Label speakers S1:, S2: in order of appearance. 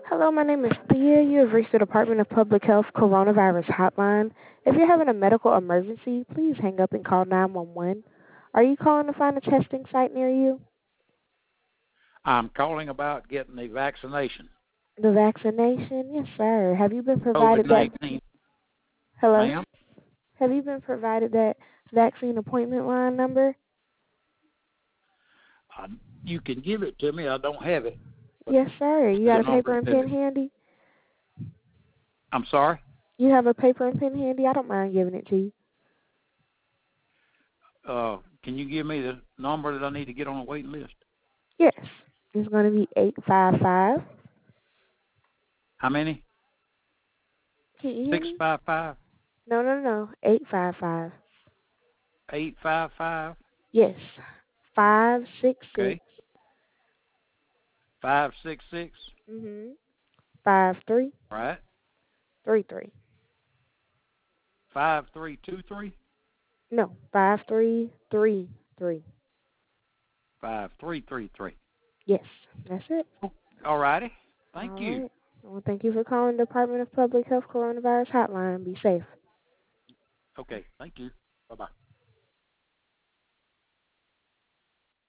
S1: Hello, my name is Thea. You have reached the Department of Public Health Coronavirus Hotline. If you're having a medical emergency, please hang up and call 911. Are you calling to find a testing site near you?
S2: I'm calling about getting the vaccination.
S1: The vaccination? Yes, sir. Have you been provided that?
S2: COVID-19,
S1: Hello?
S2: ma'am.
S1: Have you been provided that vaccine appointment line number?
S2: I, you can give it to me. I don't have it. But
S1: Yes, sir.
S2: what's
S1: You
S2: the
S1: got a
S2: number
S1: paper
S2: to
S1: and
S2: send
S1: pen
S2: it?
S1: handy?
S2: I'm sorry?
S1: You have a paper and pen handy? I don't mind giving it to you.
S2: Can you give me the number that I need to get on the waiting list?
S1: Yes. It's going to be 855.
S2: How many?
S1: Can you hear me?
S2: 655?
S1: No, no, no. 855.
S2: 855?
S1: Yes. 566.
S2: Okay. 566?
S1: Mhm. 5333.
S2: Right. 5323?
S1: No, 5333.
S2: 5333.
S1: Yes, that's it.
S2: All righty. Thank
S1: All
S2: you.
S1: right. Well, thank you for calling the Department of Public Health Coronavirus Hotline. Be safe.
S2: Okay. Thank you. Bye-bye.